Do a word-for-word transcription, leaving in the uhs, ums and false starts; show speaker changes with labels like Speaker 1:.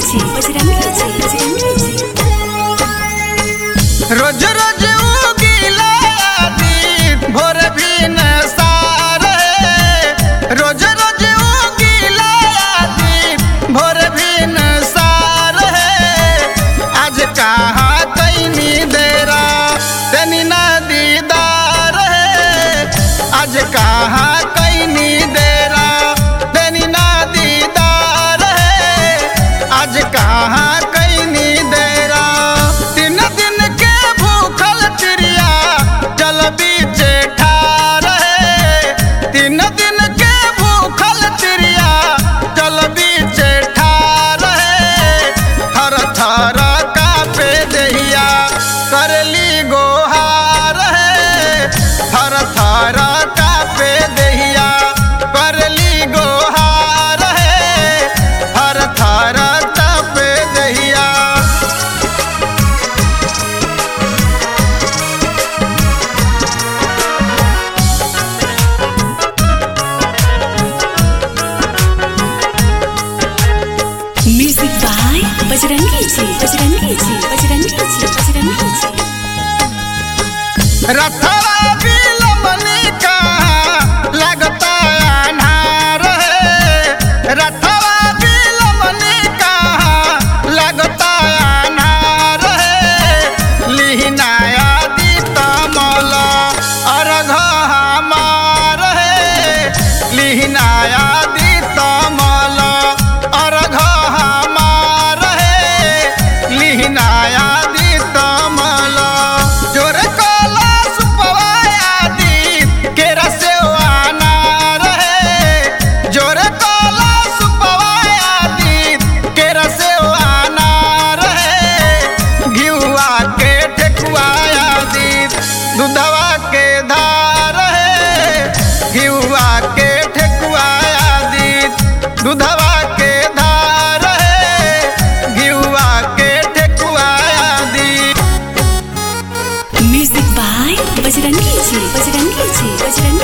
Speaker 1: जी बजरंगी जी बजरंगी जी
Speaker 2: रोज रोज उगीला दीप भोर भी नसार रोज रोज उगीला दीप भोर भी नसार आज कहाँ तैनी देरा तनी ना दीदार आज कहाँ कैनी देरा तनी ना दीदार आज कहाँ कैनी देरा दिन दिन के भूखल चिड़िया जल बीचे ठार तीन दिन के भूखल चिड़िया जल बीचे ठार थर थर कापे दहिया करली गोहार थर थर कापे दहिया करली गोहार थर थर कापे दहिया
Speaker 1: म्यूजिक बाय बजरंगी जी बजरंगी जी बजरंगी जी बजरंगी जी
Speaker 2: रथवा बिलमनी कहाँ लगता अन्हार रथवा बिलमनी कहाँ लगता अन्हार लिहनाया दीता मौला अर्घ हमार लिहनाया दीता मौला अर्घ हमार लिहनाया दीता मौला जोर कला सुपवाया दीप के रसेवाना रहे जोर कला सुपवाया दीप के रसेवाना रहे घिउआ के ठेकुआया दीप दूधवा के धार है घिउआ के ठेकुआया दीप दूधवा के धार है घिउआ के ठेकुआया दीप
Speaker 1: म्यूजिक बाय बजरंगी जी बजरंगी जी बजरंगी